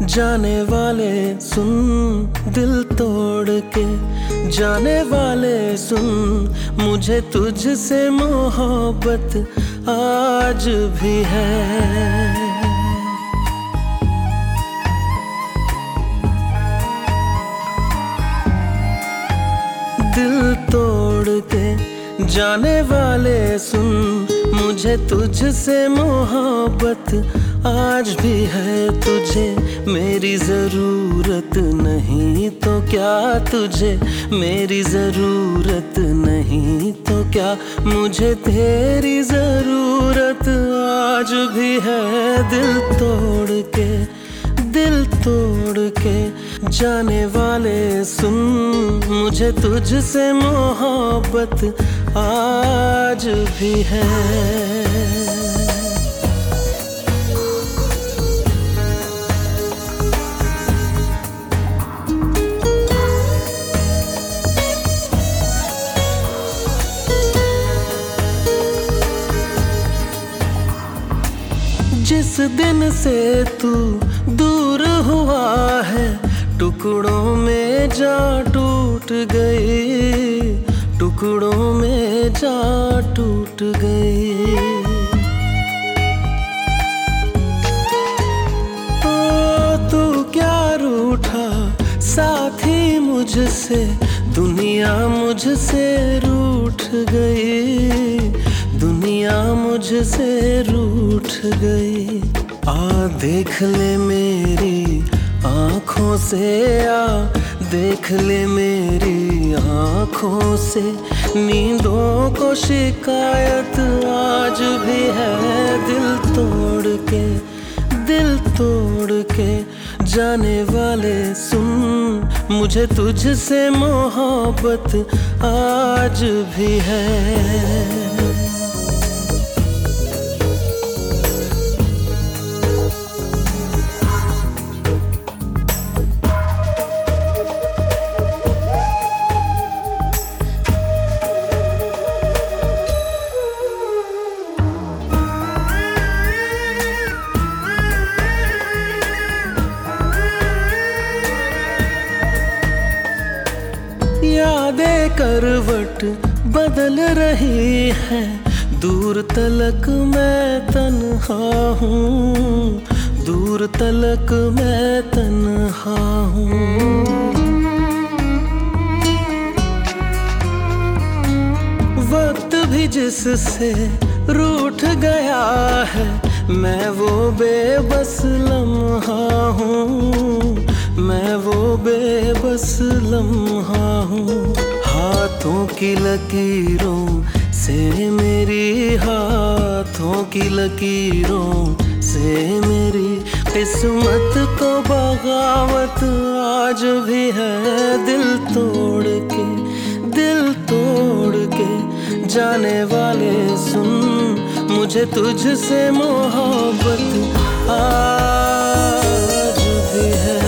जाने वाले सुन, दिल तोड़ के जाने वाले सुन, मुझे तुझसे मोहब्बत आज भी है। दिल तोड़ के जाने वाले सुन, मुझे तुझसे मोहब्बत आज भी है। तुझे मेरी ज़रूरत नहीं तो क्या, तुझे मेरी ज़रूरत नहीं तो क्या, मुझे तेरी ज़रूरत आज भी है। दिल तोड़ के जाने वाले सुन, मुझे तुझसे मोहब्बत आज भी है। जिस दिन से तू दूर हुआ है, टुकड़ों में जा टूट गई, टुकड़ों में जा टूट गई। ओ तू क्या रूठा साथी मुझसे, दुनिया मुझसे रूठ गई, दुनिया मुझसे रूठ गई। आ देख ले मेरी आँखों से, आ देख ले मेरी आँखों से, नींदों को शिकायत आज भी है। दिल तोड़ के जाने वाले सुन, मुझे तुझसे मोहब्बत आज भी है। यादें करवट बदल रही है, दूर तलक मैं तन्हा हूँ, दूर तलक मैं तन्हा हूँ। वक्त भी जिससे रूठ गया है, मैं वो बेबस लम्हा हूँ, मैं वो बेबस लम्हा हूँ। हाथों की लकीरों से मेरी, हाथों की लकीरों से मेरी किस्मत को बगावत आज भी है। दिल तोड़ के जाने वाले सुन, मुझे तुझसे मोहब्बत आज भी है।